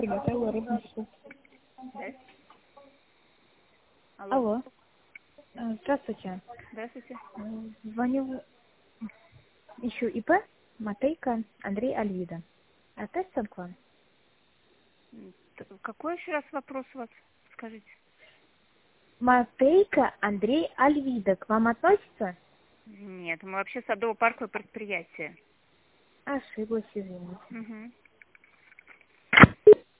приготовила рыбный суп. Да? Алло. Здравствуйте. Здравствуйте. Звоню, ищу ИП Матейко Андрей Альвида. Относится он к вам? Какой еще раз вопрос у вас? Скажите. Матейко Андрей Альвида к вам относится? Нет, мы вообще садово-парковое предприятие. Ошиблась, извините. Угу.